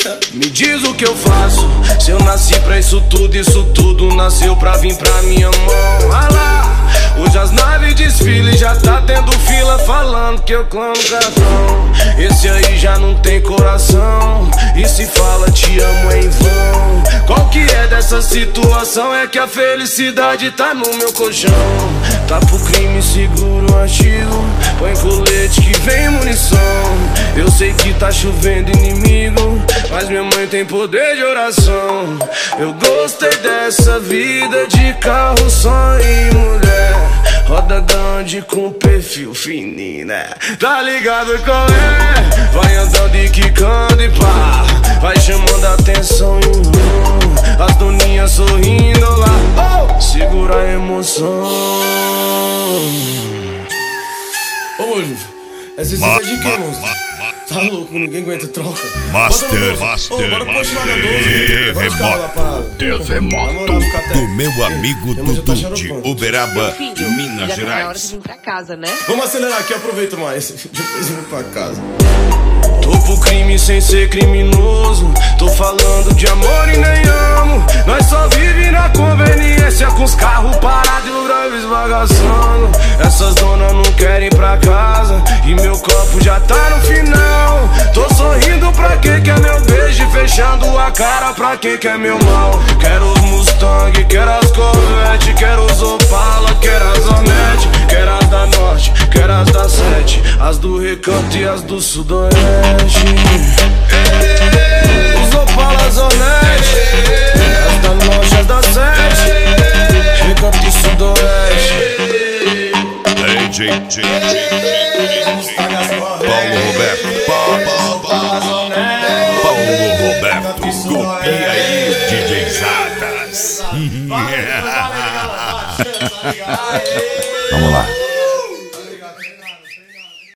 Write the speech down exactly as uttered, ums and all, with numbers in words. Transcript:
Me diz o que eu faço. Se eu nasci pra isso tudo, isso tudo nasceu pra vir pra minha mão. Ah lá, hoje as naves desfilam, já tá tendo fila falando que eu clamo cartão. Esse aí já não tem coração, e se fala te amo é em vão. Qual que é dessa situação? É que a felicidade tá no meu colchão. Tá pro crime, seguro um artigo, põe colete que vem munição. Eu sei que tá chovendo inimigo, mas minha mãe tem poder de oração. Eu gostei dessa vida de carro, sonho e mulher. Roda grande com perfil fininho, né? Tá ligado qual é? Vai andando e quicando e pá, vai chamando a atenção e um, as doninhas sorrindo lá. Oh, segura a emoção. Ô, Mojo, essa é de quem, monstro? Tá louco, ninguém aguenta troca. Master, Master, Ô, bora puxar na doze. Terremoto do meu amigo Dudu de Uberaba, Minas Já Gerais. tá na hora de vir pra casa, né? Vamos acelerar aqui, aproveita mais. Depois eu vou pra casa. Tô pro crime sem ser criminoso, tô falando de amor e nem amo. Nós só vive na conveniência, com os carros parados e o drive esbagaçando. Essas donas não querem ir pra casa e meu copo já tá no final. Tô sorrindo pra quem quer meu beijo e fechando a cara pra quem quer meu mal. Quero os Mustang, quero as Corvette, quero os Opala, quero as Onete, quero as da Norte, quero as da Sete, as do Recanto e as do Sudoeste. Os Opala, as Onete, as da Norte, as da Sete, Recanto e Sudoeste. Hey, J, J, J, J, Paulo Roberto, Paulo, Paulo Roberto, copia aí, D J Zadas. Vamos lá.